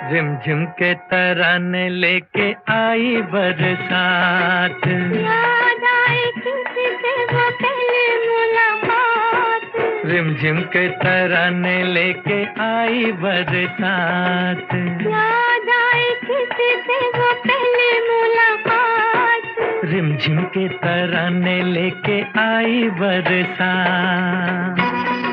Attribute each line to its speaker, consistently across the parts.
Speaker 1: रिमझिम के तराने लेके आई बरसात।
Speaker 2: याद आए किसी से वो पहली मुलाकात।
Speaker 1: रिमझिम के तराने लेके आई बरसात।
Speaker 2: याद आए किसी से वो पहली मुलाकात।
Speaker 1: रिमझिम के तराने लेके आई बरसात।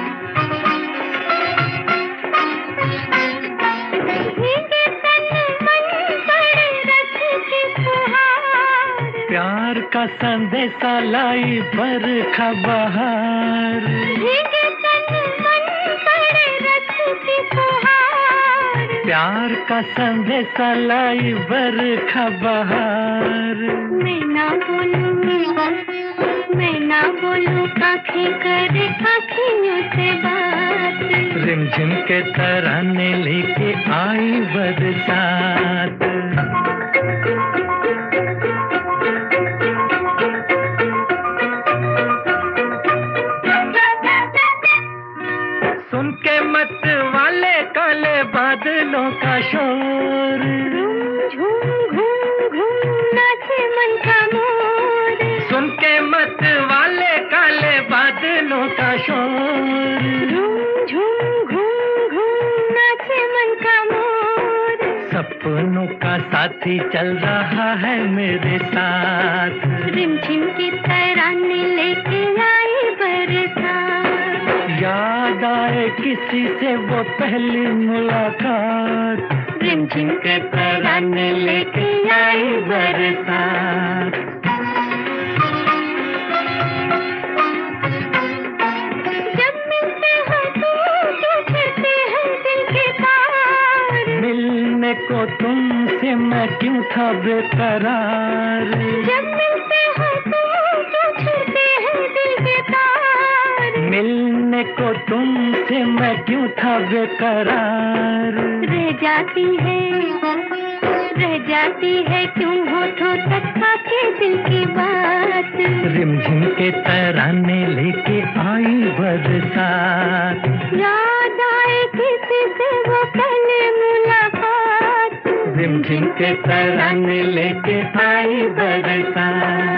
Speaker 1: प्यार का संदेशा लाई बरखा बहार। प्यार का संदेशा लाई बरखा बहार।
Speaker 2: मैं ना बोलूं आँखें करे आँखियों से बात।
Speaker 1: रिमझिम के तराने लेके आई बरसात। सुन के मत वाले काले बादलों का शोर।
Speaker 2: झूम घूम घूम नाचे मन का मोर।
Speaker 1: सुन के मत वाले काले बादलों का शोर।
Speaker 2: झूम घूम घूम नाचे मन का मोर।
Speaker 1: सपनों का साथी चल रहा है मेरे साथ।
Speaker 2: रिमझिम की तराने लेके आई बरसात।
Speaker 1: याद आए किसी से वो पहली मुलाकात।
Speaker 2: रिमझिम के तराने लेके आई बरसात। जब मिलते हैं तो छूटते हैं दिल के तार।
Speaker 1: मिलने को तुमसे मैं क्यों था बेकरार।
Speaker 2: जब मिलते हैं तो छूटते हैं दिल के तार।
Speaker 1: मिलने को तुमसे मैं क्यों था बेकरार।
Speaker 2: रह जाती है क्यों होठों तक आके दिल की बात।
Speaker 1: रिमझिम के तराने लेके आई बरसात।
Speaker 2: याद आए किसी से वो पहली मुलाकात।
Speaker 1: रिमझिम के तराने लेके आई बरसात।